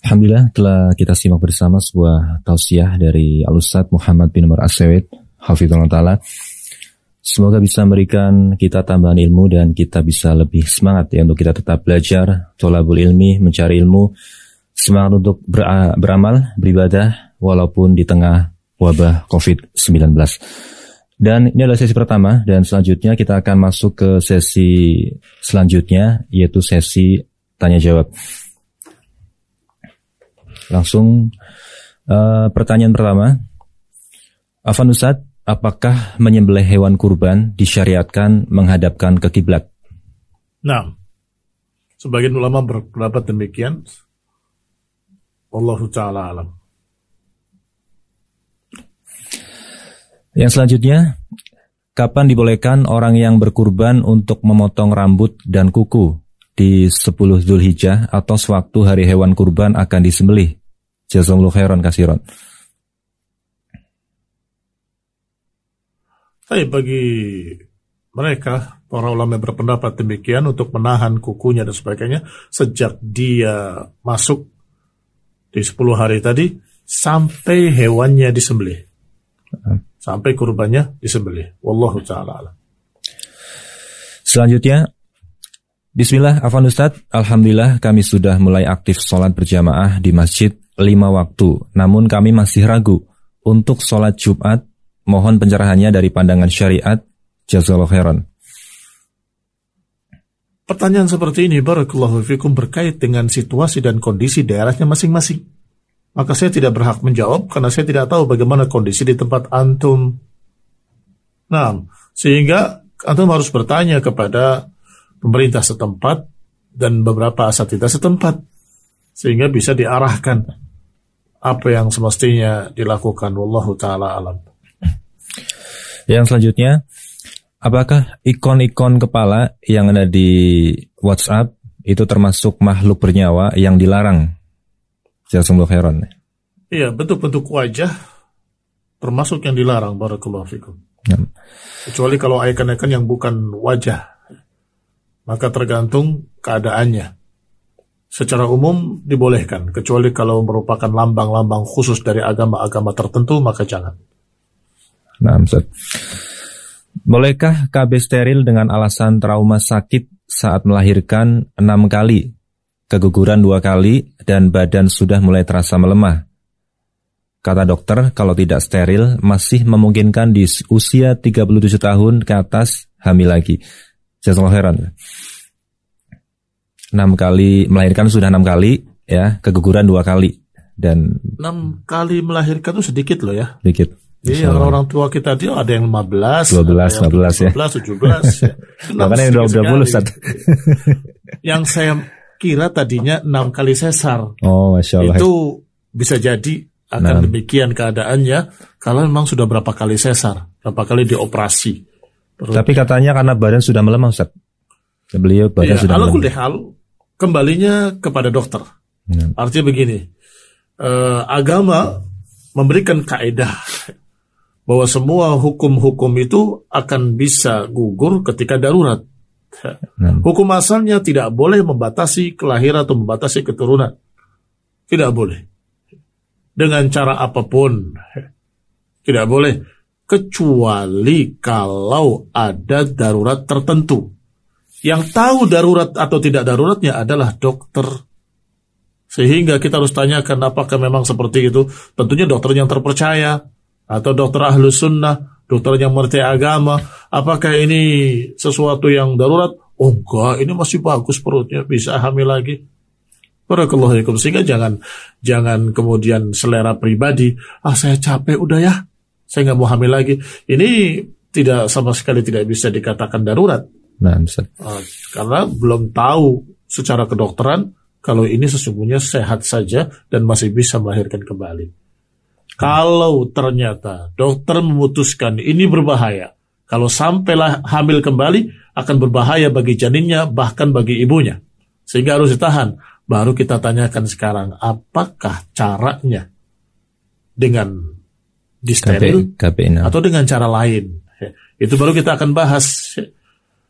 Alhamdulillah telah kita simak bersama sebuah tausiah dari Al-Ustadz Muhammad bin Umar As-Sawid, hafizahullah ta'ala. Semoga bisa memberikan kita tambahan ilmu dan kita bisa lebih semangat ya untuk kita tetap belajar, tholabul ilmi, mencari ilmu, semangat untuk beramal, beribadah walaupun di tengah wabah COVID-19. Dan ini adalah sesi pertama dan selanjutnya kita akan masuk ke sesi selanjutnya yaitu sesi tanya jawab. Langsung pertanyaan pertama. Afwan Ustadz, apakah menyembelih hewan kurban disyariatkan menghadapkan ke kiblat? Nah, sebagian ulama berpendapat demikian. Wallahu ta'ala alam. Yang selanjutnya, kapan dibolehkan orang yang berkurban untuk memotong rambut dan kuku di 10 Dzulhijjah atau sewaktu hari hewan kurban akan disembelih? Jazakumullahu khairan katsiran. Bagi mereka, para ulama berpendapat demikian untuk menahan kukunya dan sebagainya sejak dia masuk di 10 hari tadi sampai hewannya disembelih. Sampai kurbannya disembelih. Wallahu ta'ala. Selanjutnya, Bismillah, Afwan Ustadz, Alhamdulillah kami sudah mulai aktif sholat berjamaah di masjid 5 waktu. Namun kami masih ragu untuk sholat Jumat. Mohon pencerahannya dari pandangan syariat. Jazakallahu khairan. Pertanyaan seperti ini, barakallahu fikum, berkait dengan situasi dan kondisi daerahnya masing-masing. Maka saya tidak berhak menjawab karena saya tidak tahu bagaimana kondisi di tempat antum. Nah, sehingga antum harus bertanya kepada pemerintah setempat dan beberapa asatidzah setempat sehingga bisa diarahkan apa yang semestinya dilakukan. Wallahu ta'ala alam. Yang selanjutnya, apakah ikon-ikon kepala yang ada di WhatsApp itu termasuk makhluk bernyawa yang dilarang? Jazakumullahu khairan. Iya, bentuk-bentuk wajah termasuk yang dilarang, barakallahu fikum. Kecuali kalau ikon-ikon yang bukan wajah, maka tergantung keadaannya. Secara umum dibolehkan, kecuali kalau merupakan lambang-lambang khusus dari agama-agama tertentu, maka jangan. Nah, Ustaz. Bolehkah KB steril dengan alasan trauma sakit saat melahirkan 6 kali, keguguran 2 kali, dan badan sudah mulai terasa melemah? Kata dokter, kalau tidak steril, masih memungkinkan di usia 37 tahun ke atas hamil lagi. Jazakallahu khairan. 6 kali melahirkan sudah 6 kali ya, keguguran 2 kali dan 6 kali melahirkan itu sedikit loh ya. Sedikit. Iya, orang tua kita dia ada yang 15, 12, 15 ya. 17 ya. Bahkan yang 20 Ustaz. Yang saya kira tadinya 6 kali sesar. Oh, Masya Allah. Itu bisa jadi akan demikian keadaannya kalau memang sudah berapa kali sesar, berapa kali dioperasi. Tapi katanya karena badan sudah melemah, Ustaz. Beliau badan sudah melemah. Kembalinya kepada dokter. Artinya begini, agama memberikan kaidah bahwa semua hukum-hukum itu akan bisa gugur ketika darurat. Hukum asalnya tidak boleh membatasi kelahiran atau membatasi keturunan. Tidak boleh. Dengan cara apapun. Tidak boleh. Kecuali kalau ada darurat tertentu. Yang tahu darurat atau tidak daruratnya adalah dokter. Sehingga kita harus tanyakan apakah memang seperti itu. Tentunya dokter yang terpercaya. Atau dokter ahlus sunnah. Dokter yang mengerti agama. Apakah ini sesuatu yang darurat? Oh enggak, ini masih bagus perutnya. Bisa hamil lagi. Barakallahu fikum. Sehingga jangan kemudian selera pribadi. Saya capek udah ya. Saya nggak mau hamil lagi. Ini tidak sama sekali tidak bisa dikatakan darurat. Karena belum tahu secara kedokteran kalau ini sesungguhnya sehat saja dan masih bisa melahirkan kembali. Kalau ternyata dokter memutuskan ini berbahaya, kalau sampailah hamil kembali akan berbahaya bagi janinnya bahkan bagi ibunya, sehingga harus ditahan. Baru kita tanyakan sekarang apakah caranya, dengan disteril atau dengan cara lain. Itu baru kita akan bahas.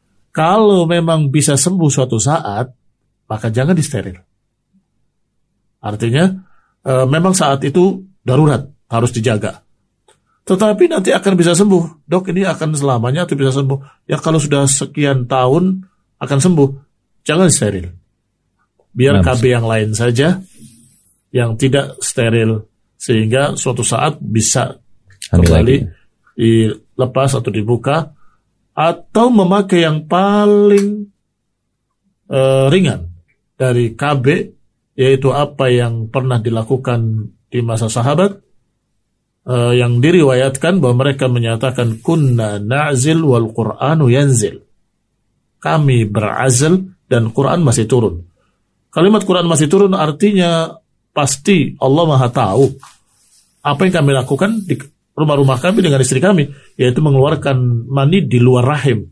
Kalau memang bisa sembuh suatu saat, maka jangan disteril. Artinya memang saat itu darurat, harus dijaga. Tetapi nanti akan bisa sembuh. Dok, ini akan selamanya atau bisa sembuh? Ya kalau sudah sekian tahun akan sembuh. Jangan steril. Biar KB yang lain saja yang tidak steril. Sehingga suatu saat bisa kembali dilepas atau dibuka. Atau memakai yang paling ringan dari KB, yaitu apa yang pernah dilakukan di masa sahabat, yang diriwayatkan bahwa mereka menyatakan kunna na'zil wal Qur'anu yanzil. Kami berazal dan Quran masih turun. Kalimat Quran masih turun artinya pasti Allah Maha tahu apa yang kami lakukan di rumah-rumah kami dengan istri kami, yaitu mengeluarkan mani di luar rahim.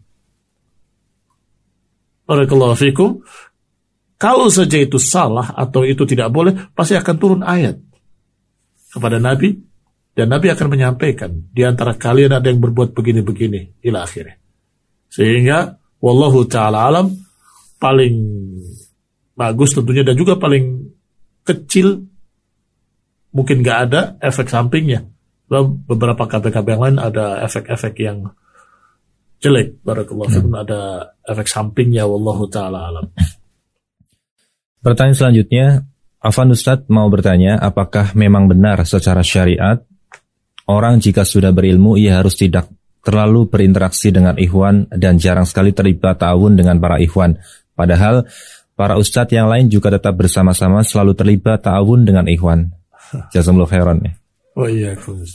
Barakallahu fikum. Kalau saja itu salah atau itu tidak boleh, pasti akan turun ayat kepada Nabi, dan Nabi akan menyampaikan di antara kalian ada yang berbuat begini-begini ila akhirnya. Sehingga wallahu taala alam, paling bagus tentunya dan juga paling kecil, mungkin nggak ada efek sampingnya. Beberapa KB-KB yang lain ada efek-efek yang jelek. Barakallahu fikum, ada efek sampingnya, wallahu taala alam. Pertanyaan selanjutnya, Afan Ustadz mau bertanya, apakah memang benar secara syariat orang jika sudah berilmu ia harus tidak terlalu berinteraksi dengan ikhwan dan jarang sekali terlibat ta'awun dengan para ikhwan, padahal para ustadz yang lain juga tetap bersama-sama selalu terlibat ta'awun dengan ikhwan? Jazakumullah khairan. Oh iya,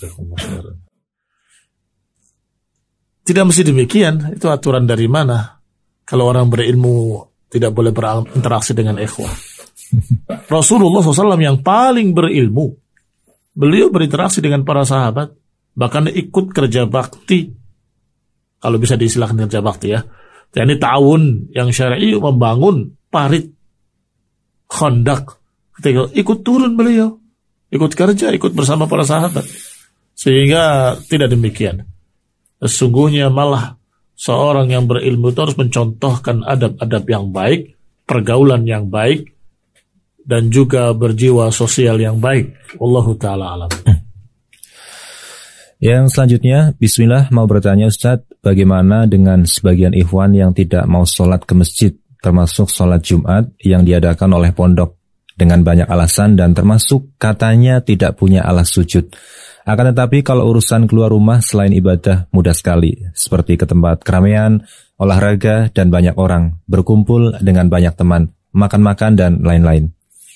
tidak mesti demikian. Itu aturan dari mana? Kalau orang berilmu tidak boleh berinteraksi dengan ikhwan. Rasulullah SAW yang paling berilmu, beliau berinteraksi dengan para sahabat, bahkan ikut kerja bakti, kalau bisa diistilahkan kerja bakti ya. Jadi ta'awun yang syar'i, membangun parit Khandaq, ketika ikut turun beliau, ikut kerja, ikut bersama para sahabat. Sehingga tidak demikian. Sesungguhnya malah seorang yang berilmu itu harus mencontohkan adab-adab yang baik, pergaulan yang baik, dan juga berjiwa sosial yang baik. Wallahu ta'ala alam. Yang selanjutnya, bismillah, mau bertanya Ustadz, bagaimana dengan sebagian ikhwan yang tidak mau sholat ke masjid, termasuk sholat Jumat yang diadakan oleh pondok dengan banyak alasan dan termasuk katanya tidak punya alas sujud. Akan tetapi kalau urusan keluar rumah selain ibadah mudah sekali, seperti ke tempat keramaian, olahraga, dan banyak orang, berkumpul dengan banyak teman, makan-makan, dan lain-lain.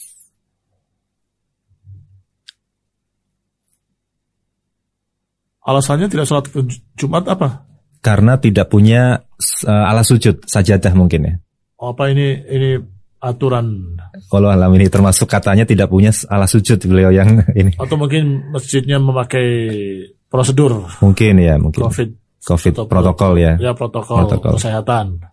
Alasannya tidak sholat ke Jumat apa? Karena tidak punya alas sujud, sajadah mungkin ya. Apa ini aturan? Kalau alam ini termasuk katanya tidak punya alas sujud beliau yang ini. Atau mungkin masjidnya memakai prosedur. Mungkin ya, mungkin. COVID protokol ya. Ya, protokol kesehatan.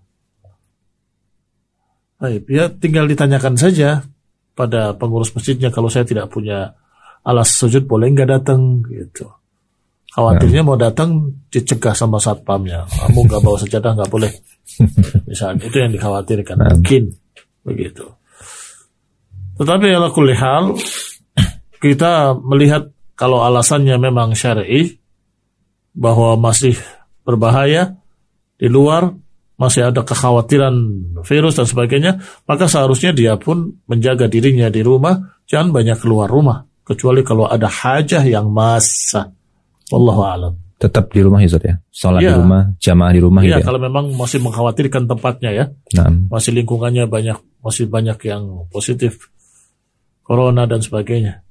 Baik, ya tinggal ditanyakan saja pada pengurus masjidnya, kalau saya tidak punya alas sujud boleh nggak datang gitu. Khawatirnya mau datang dicegah sama satpamnya. Kamu nggak bawa sajadah nggak boleh. Misalnya itu yang dikhawatirkan. Mungkin begitu. Tetapi ala kulli hal, kita melihat kalau alasannya memang syar'i, bahwa masih berbahaya di luar, masih ada kekhawatiran virus dan sebagainya, maka seharusnya dia pun menjaga dirinya di rumah, jangan banyak keluar rumah, kecuali kalau ada hajah yang massa. Wallahu a'lam. Tetap di rumah Ustaz ya? Sholat di rumah, jamaah di rumah gitu ya? Kalau memang masih mengkhawatirkan tempatnya ya. Masih lingkungannya masih banyak yang positif corona dan sebagainya.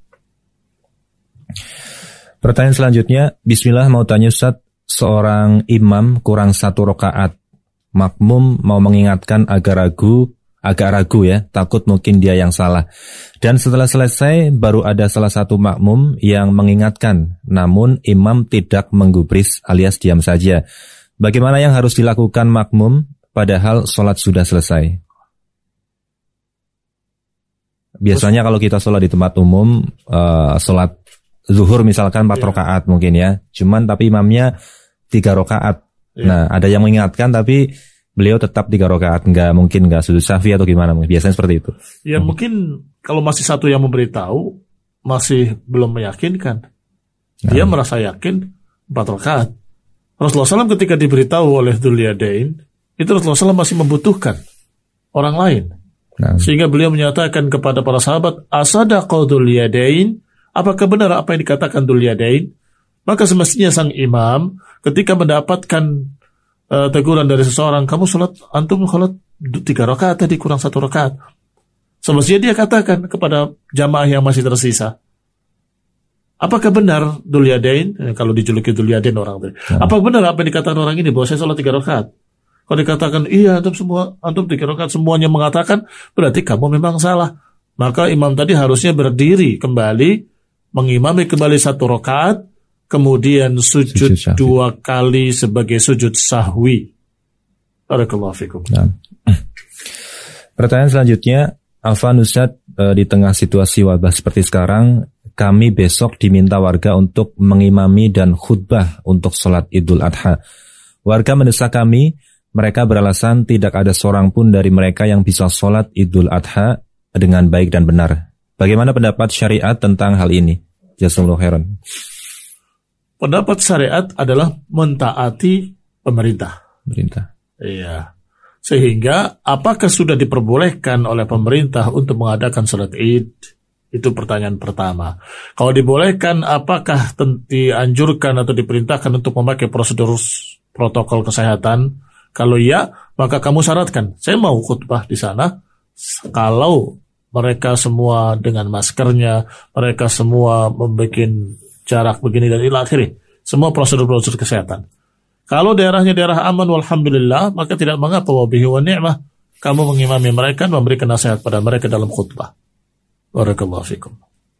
Pertanyaan selanjutnya, bismillah, mau tanya Ustaz, seorang imam kurang 1 rakaat, makmum mau mengingatkan agak ragu ya, takut mungkin dia yang salah. Dan setelah selesai baru ada salah satu makmum yang mengingatkan, namun imam tidak menggubris alias diam saja. Bagaimana yang harus dilakukan makmum padahal sholat sudah selesai? Biasanya kalau kita sholat di tempat umum, sholat zuhur misalkan 4 rakaat mungkin ya, cuman tapi imamnya 3 rakaat. Nah, ada yang mengingatkan tapi beliau tetap 3 rakaat, mungkin nggak sujud sahwi atau gimana? Biasanya seperti itu. Ya mungkin kalau masih satu yang memberitahu, masih belum meyakinkan. Dia merasa yakin 4 rakaat. Rasulullah SAW ketika diberitahu oleh Dzul Yadain, itu Rasulullah SAW masih membutuhkan orang lain. Sehingga beliau menyatakan kepada para sahabat, asadaqa Dzul Yadain, apakah benar apa yang dikatakan Dzul Yadain? Maka semestinya sang imam ketika mendapatkan teguran dari seseorang, kamu antum sholat 3 rakaat tadi, kurang 1 rakaat. Semestinya dia katakan kepada jamaah yang masih tersisa, apakah benar Dzul Yadain, kalau dijuluki Dzul Yadain orang tadi, apakah benar apa yang dikatakan orang ini bahwa saya sholat 3 rakaat? Kalau dikatakan iya antum 3 rakaat, semuanya mengatakan, berarti kamu memang salah. Maka imam tadi harusnya berdiri kembali, mengimami kembali 1 rakaat, kemudian sujud 2 kali sebagai sujud sahwi. Barakallahu fikum. Pertanyaan selanjutnya, Afwan Ustadz, di tengah situasi wabah seperti sekarang, kami besok diminta warga untuk mengimami dan khutbah untuk sholat Idul Adha. Warga mendesak kami, mereka beralasan tidak ada seorang pun dari mereka yang bisa sholat Idul Adha dengan baik dan benar. Bagaimana pendapat syariat tentang hal ini? Jazakumullahu khairan. Pendapat syariat adalah mentaati pemerintah. Iya. Sehingga apakah sudah diperbolehkan oleh pemerintah untuk mengadakan sholat Id? Itu pertanyaan pertama. Kalau dibolehkan, apakah dianjurkan atau diperintahkan untuk memakai prosedur protokol kesehatan? Kalau iya, maka kamu syaratkan, saya mau khutbah di sana kalau mereka semua dengan maskernya, mereka semua membuat jarak begini dan ila akhirih. Semua prosedur-prosedur kesehatan. Kalau daerahnya daerah aman, walhamdulillah, maka tidak mengapa, wabihi wa ni'mah, kamu mengimami mereka, memberikan nasihat pada mereka dalam khutbah. Barakallahu fikum.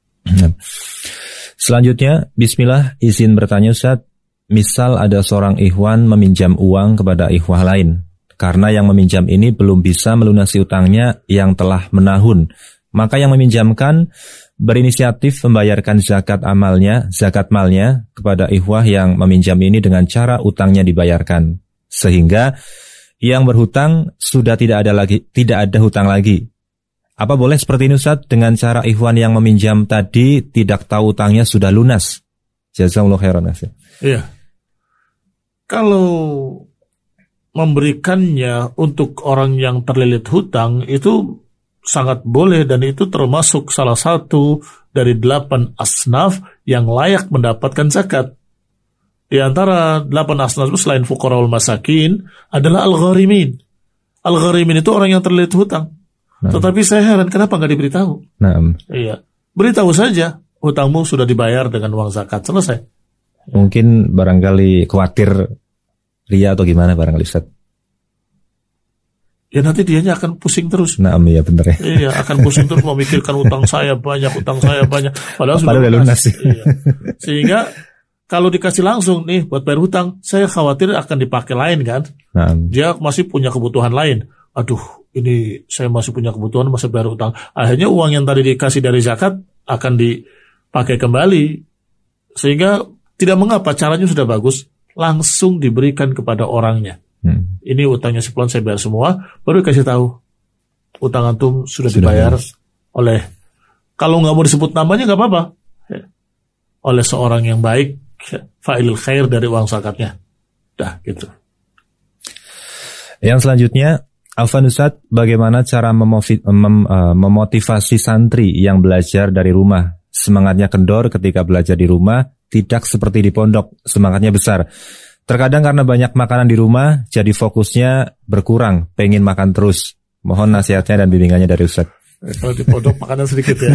Selanjutnya, bismillah, izin bertanya Ustaz, misal ada seorang ikhwan meminjam uang kepada ikhwah lain, karena yang meminjam ini belum bisa melunasi utangnya yang telah menahun, maka yang meminjamkan berinisiatif membayarkan zakat malnya kepada ikhwah yang meminjam ini dengan cara utangnya dibayarkan, sehingga yang berhutang sudah tidak ada hutang lagi. Apa boleh seperti ini Ustaz, dengan cara ikhwan yang meminjam tadi tidak tahu utangnya sudah lunas? Jazakumullahu khairan. Iya. Kalau memberikannya untuk orang yang terlilit hutang itu sangat boleh, dan itu termasuk salah satu dari 8 asnaf yang layak mendapatkan zakat. Di antara 8 asnaf itu selain fuqaraul masakin adalah al-gharimin. Al-gharimin itu orang yang terlilit hutang. Tetapi saya heran kenapa nggak diberitahu? Iya, beritahu saja hutangmu sudah dibayar dengan uang zakat, selesai. Mungkin barangkali khawatir ria atau gimana barangkali Ustaz. Ya nanti dianya akan pusing terus. Iya benar ya. Iya, akan pusing terus memikirkan utang saya banyak. Padahal sudah lunas. Iya. Sehingga kalau dikasih langsung nih buat bayar hutang, saya khawatir akan dipakai lain kan. Dia masih punya kebutuhan lain. Aduh, ini saya masih punya kebutuhan, masih bayar hutang. Akhirnya uang yang tadi dikasih dari zakat akan dipakai kembali. Sehingga tidak mengapa, caranya sudah bagus, langsung diberikan kepada orangnya. Ini utangnya sebulan saya bayar semua, baru kasih tahu utang antum sudah dibayar oleh, kalau nggak mau disebut namanya nggak apa-apa, oleh seorang yang baik, fa'ilul khair dari uang zakatnya. Dah gitu. Yang selanjutnya, Afwan Ustaz, bagaimana cara memotivasi santri yang belajar dari rumah? Semangatnya kendor ketika belajar di rumah, tidak seperti di pondok, semangatnya besar. Terkadang karena banyak makanan di rumah, jadi fokusnya berkurang, pengen makan terus. Mohon nasihatnya dan bimbingannya dari Ustaz. Kalau di pondok makanan sedikit ya.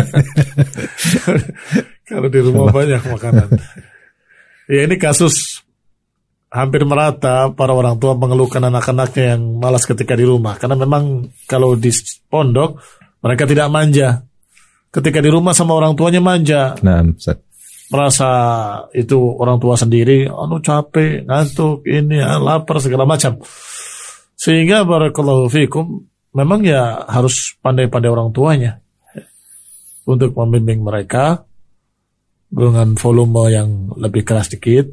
Kalau di rumah banyak makanan. Ya ini kasus hampir merata, para orang tua mengeluhkan anak-anaknya yang malas ketika di rumah. Karena memang kalau di pondok, mereka tidak manja. Ketika di rumah sama orang tuanya manja. Ustaz. Merasa itu orang tua sendiri, capek, ngantuk, ini, lapar, segala macam. Sehingga barakallahu fikum, memang ya harus pandai-pandai orang tuanya untuk membimbing mereka dengan volume yang lebih keras dikit.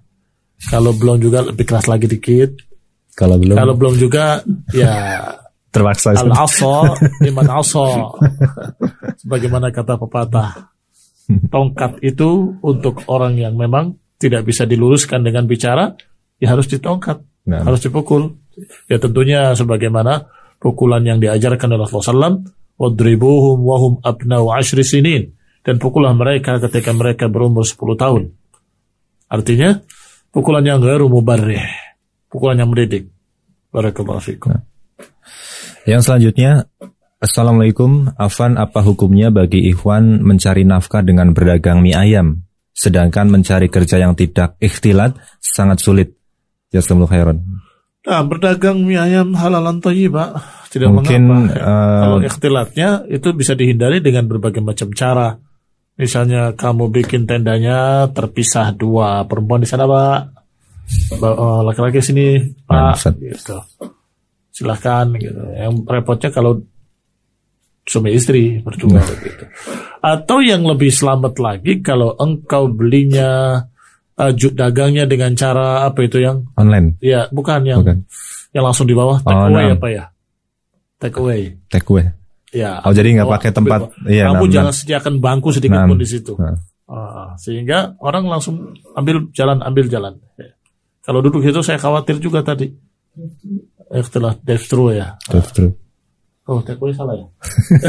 Kalau belum juga lebih keras lagi dikit. Kalau belum juga ya Terpaksa. Al-asa liman asa. Sebagaimana kata pepatah, tongkat itu untuk orang yang memang tidak bisa diluruskan dengan bicara, ya harus ditongkat, harus dipukul. Ya tentunya sebagaimana pukulan yang diajarkan oleh Rasulullah SAW, wadribuhum wahum abna'u 10 sinin, dan pukullah mereka ketika mereka berumur 10 tahun. Artinya pukulan yang ghairu mubarrih, pukulan yang mendidik. Barakallahu fikum. Yang selanjutnya, Assalamualaikum, Afan, apa hukumnya bagi ikhwan mencari nafkah dengan berdagang mie ayam, sedangkan mencari kerja yang tidak ikhtilat sangat sulit? Jazakumullah khairan. Nah, berdagang mie ayam halalan thayyibah, tidak mungkin, mengapa. Kalau ikhtilatnya itu bisa dihindari dengan berbagai macam cara. Misalnya kamu bikin tendanya terpisah 2, perempuan di sana Pak, laki-laki sini Pak, gitu. Silahkan gitu. Yang repotnya kalau suami istri berdua gitu. Atau yang lebih selamat lagi kalau engkau belinya dagangnya dengan cara apa itu yang online? Ya, bukan yang langsung di bawah, take away apa ya? Take away. Ya. Jadi nggak pakai tempat. Iya, kamu jangan sediakan bangku sedikit pun di situ. Sehingga orang langsung ambil jalan. Ya. Kalau duduk itu saya khawatir juga tadi. Ikhtilat drive-thru ya. Drive-thru. Oh, take away salah ya?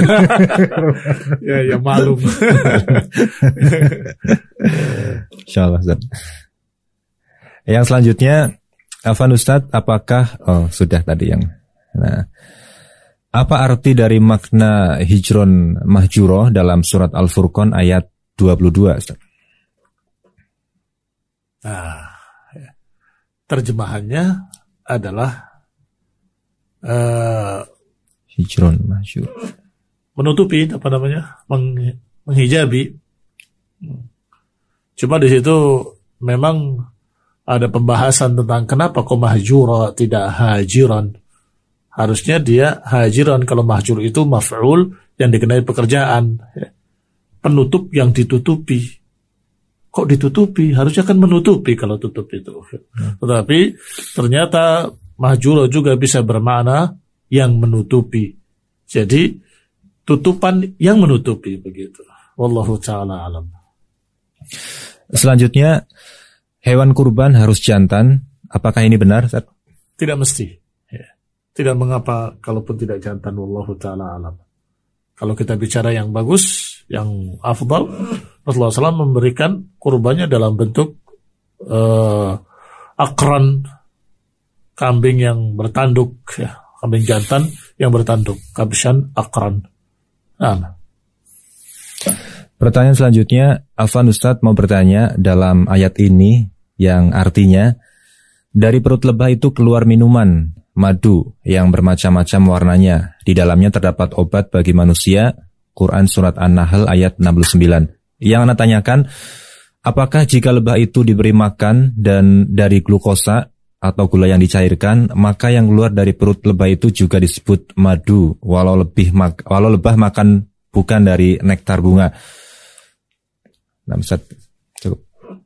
ya malum. Insyaallah, Ustaz. Yang selanjutnya, Afan Ustaz, apakah sudah tadi yang. Nah, apa arti dari makna hijron mahjuro dalam surat Al-Furqan ayat 22, Ustaz? Nah, terjemahannya adalah hijron mahjur, menutupi, apa namanya, menghijabi. Cuma di situ memang ada pembahasan tentang kenapa kok mahjura tidak hajiran. Harusnya dia hajiran. Kalau mahjur itu maf'ul yang dikenai pekerjaan, penutup yang ditutupi. Kok ditutupi? Harusnya kan menutupi kalau tutup itu. Tetapi ternyata mahjura juga bisa bermakna yang menutupi. Jadi tutupan yang menutupi, begitu. Wallahu ta'ala alam. Selanjutnya, hewan kurban harus jantan. Apakah ini benar, Ustaz? Tidak mesti. Tidak mengapa kalaupun tidak jantan. Wallahu ta'ala alam. Kalau kita bicara yang bagus, yang afdal, Rasulullah SAW memberikan kurbannya dalam bentuk akran, kambing yang bertanduk, ya, kambing jantan yang bertanduk, kabshan akran. Nah. Pertanyaan selanjutnya, Afan Ustadz mau bertanya, dalam ayat ini yang artinya dari perut lebah itu keluar minuman madu yang bermacam-macam warnanya, di dalamnya terdapat obat bagi manusia, Quran surat An-Nahl ayat 69. Yang Anda tanyakan, apakah jika lebah itu diberi makan dan dari glukosa atau gula yang dicairkan, maka yang keluar dari perut lebah itu juga disebut madu, walau lebah makan bukan dari nektar bunga? Nah, Ustaz, cukup.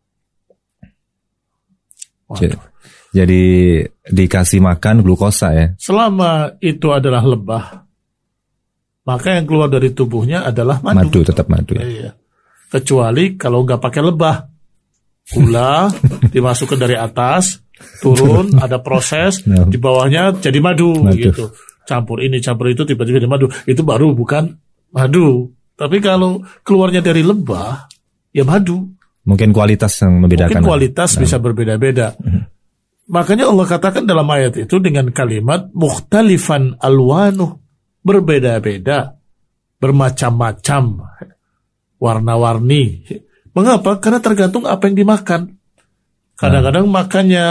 Jadi dikasih makan glukosa ya. Selama itu adalah lebah, maka yang keluar dari tubuhnya adalah madu. Madu, tetap madu ya. Iya. Kecuali kalau nggak pakai lebah, gula dimasukkan dari atas, turun, ada proses, di bawahnya jadi madu. Gitu. Campur ini, campur itu, tiba-tiba jadi madu. Itu baru bukan madu. Tapi kalau keluarnya dari lebah, ya madu. Mungkin kualitas yang membedakan. Mungkin kualitas bisa berbeda-beda. Makanya Allah katakan dalam ayat itu dengan kalimat mukhtalifan alwanuh, berbeda-beda, bermacam-macam, warna-warni. Mengapa? Karena tergantung apa yang dimakan. Kadang-kadang makannya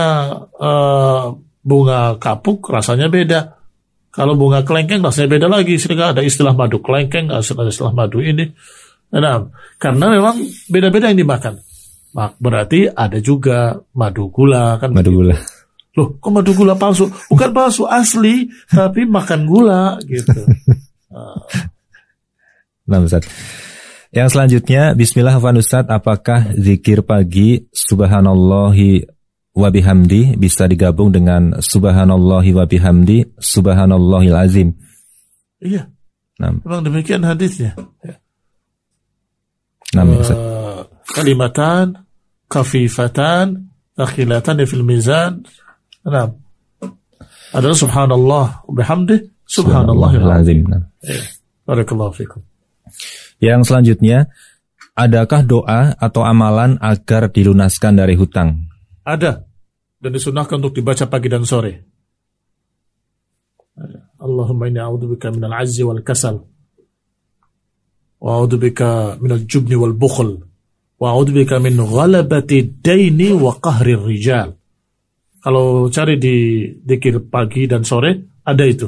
bunga kapuk rasanya beda. Kalau bunga kelengkeng rasanya beda lagi. Sehingga ada istilah madu kelengkeng, ada istilah madu ini. Nah, karena memang beda-beda yang dimakan. Berarti ada juga madu gula kan? Madu gula. Loh, kok madu gula palsu? Bukan palsu, asli, tapi makan gula gitu. Nah, Ustaz. Yang selanjutnya, Bismillah Ustaz, apakah zikir pagi Subhanallahi wa bihamdi bisa digabung dengan Subhanallahi wa bihamdi Subhanallahil azim? Iya. Nah, Memang demikian hadisnya. Kalimatan khafifatan thaqilatan fil mizan. Nah, adalah subhanallah wa bihamdih subhanallahil azim. Barakallahu fikum. Yang selanjutnya, adakah doa atau amalan agar dilunaskan dari hutang? Ada, dan disunahkan untuk dibaca pagi dan sore. Allahumma inni a'udzubika minal azzi wal kasal, wa a'udzubika minal jubni wal bukhl, wa a'udzubika min ghalabati daini wa qahri rijal. Kalau cari di dzikir pagi dan sore, ada itu.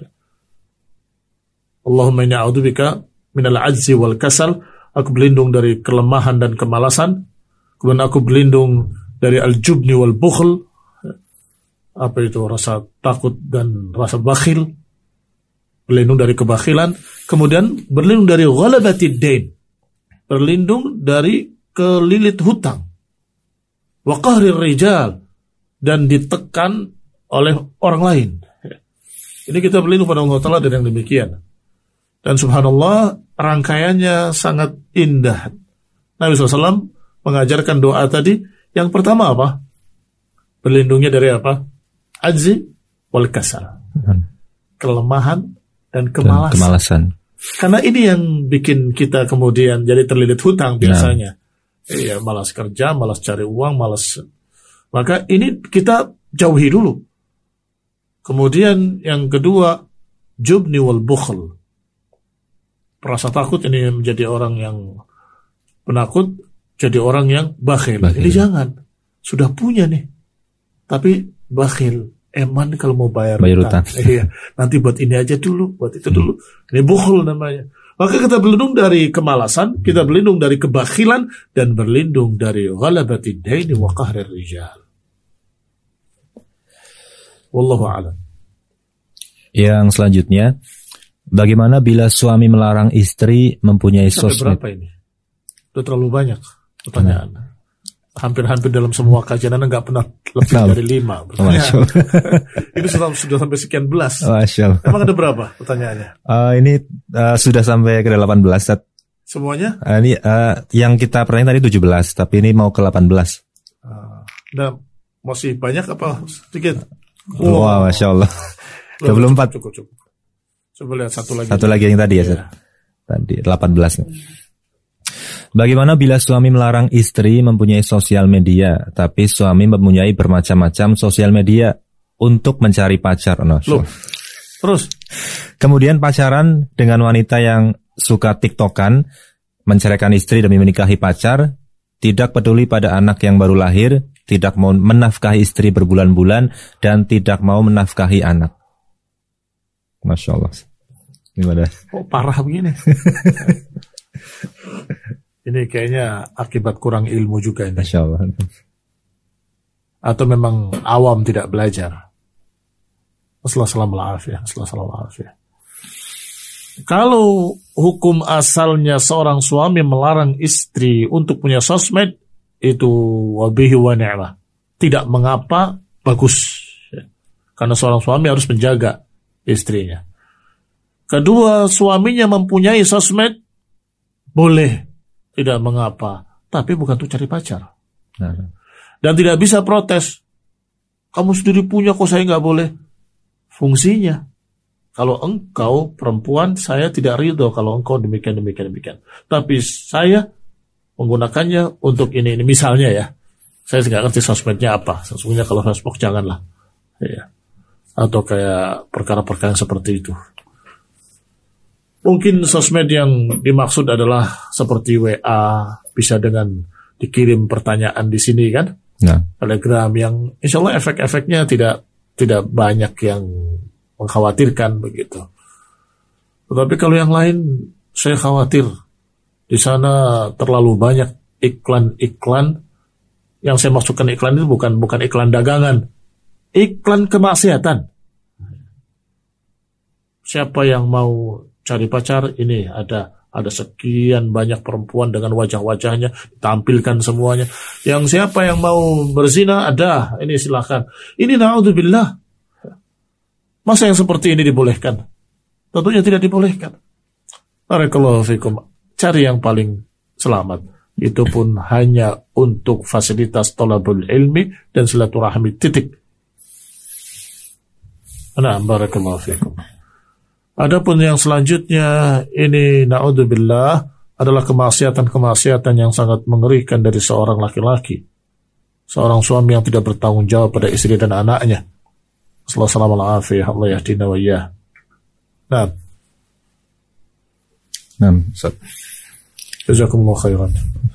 Allahumma inni a'udzubika minal azzi wal kasal, aku berlindung dari kelemahan dan kemalasan. Kemudian aku berlindung dari al-jubni wal bukhl, apa itu, rasa takut dan rasa bakhil, berlindung dari kebakhilan. Kemudian berlindung dari ghalabatid dain, berlindung dari kelilit hutang, wa qahrir rijal, dan ditekan oleh orang lain. Ini kita berlindung pada Allah Ta'ala dari yang demikian. Dan subhanallah, rangkaiannya sangat indah. Nabi SAW mengajarkan doa tadi. Yang pertama apa? Berlindungnya dari apa? Ajzi wal kasal, kelemahan dan kemalasan. Karena ini yang bikin kita kemudian jadi terlilit hutang biasanya. Iya, malas kerja, malas cari uang, malas. Maka ini kita jauhi dulu. Kemudian yang kedua, jubni wal bukhl, rasa takut. Ini menjadi orang yang penakut, jadi orang yang bakhil. Ini jangan. Sudah punya nih, tapi bakhil. Eman kalau mau bayar utang. Iya, nanti buat ini aja dulu, buat itu dulu. Ini bukhl namanya. Maka kita berlindung dari kemalasan, kita berlindung dari kebakhilan, dan berlindung dari ghalabatid daini wa qahrir rijal. Wallahu a'lam. Yang selanjutnya, bagaimana bila suami melarang istri mempunyai sosmed? Berapa ini? Udah terlalu banyak pertanyaan. Hampir-hampir dalam semua kajian Anda nggak pernah lebih dari 5 pertanyaan. Ini sudah sampai sekian belas. Emang ada berapa pertanyaannya? Ini sudah sampai ke 18. Semuanya? Ini yang kita pernah tadi 17, tapi ini mau ke 18. Dan masih banyak apa sedikit? Wah, Masya Allah. 24. Cukup. Coba lihat satu lagi. Satu lagi yang tadi ya. Tadi 18. Bagaimana bila suami melarang istri mempunyai sosial media, tapi suami mempunyai bermacam-macam sosial media untuk mencari pacar? Terus? Kemudian pacaran dengan wanita yang suka tiktokan, menceraikan istri demi menikahi pacar, tidak peduli pada anak yang baru lahir, tidak mau menafkahi istri berbulan-bulan, dan tidak mau menafkahi anak. Masya Allah. Gimana? Kok parah begini? Ini kayaknya akibat kurang ilmu juga ini. Masya Allah. Atau memang awam tidak belajar. Assalamualaikum. Kalau hukum asalnya seorang suami melarang istri untuk punya sosmed, itu wabihi wa ni'mah. Tidak mengapa, bagus. Karena seorang suami harus menjaga istrinya. Kedua, suaminya mempunyai sosmed, boleh, tidak mengapa, tapi bukan untuk cari pacar. Dan tidak bisa protes. Kamu sendiri punya, kok saya nggak boleh? Fungsinya. Kalau engkau perempuan, saya tidak ridho kalau engkau demikian. Tapi saya menggunakannya untuk ini. Misalnya ya, saya nggak ngerti sosmednya apa. Sesungguhnya kalau Facebook janganlah. Ya. Atau kayak perkara-perkara seperti itu. Mungkin sosmed yang dimaksud adalah seperti WA, bisa dengan dikirim pertanyaan di sini kan, Telegram, yang insya Allah efek-efeknya tidak banyak yang mengkhawatirkan begitu. Tetapi kalau yang lain, saya khawatir di sana terlalu banyak iklan-iklan. Yang saya maksudkan iklan itu bukan iklan dagangan, iklan kemaksiatan. Siapa yang mau cari pacar, ini ada sekian banyak perempuan dengan wajah-wajahnya, tampilkan semuanya. Yang siapa yang mau berzina, ada, ini silakan. Ini na'udzubillah. Masa yang seperti ini dibolehkan? tentunya tidak dibolehkan. Barakallahu fikum. Cari yang paling selamat. Itu pun hanya untuk fasilitas thalabul ilmi dan silaturahmi, titik. Nah, barakallahu fikum. Adapun yang selanjutnya, ini na'udzubillah, adalah kemaksiatan-kemaksiatan yang sangat mengerikan dari seorang laki-laki. Seorang suami yang tidak bertanggung jawab pada istri dan anaknya. Assalamualaikum Allah yahdina wa iyyah. Nah. Nah, Ustaz. Jazakumullah khairan.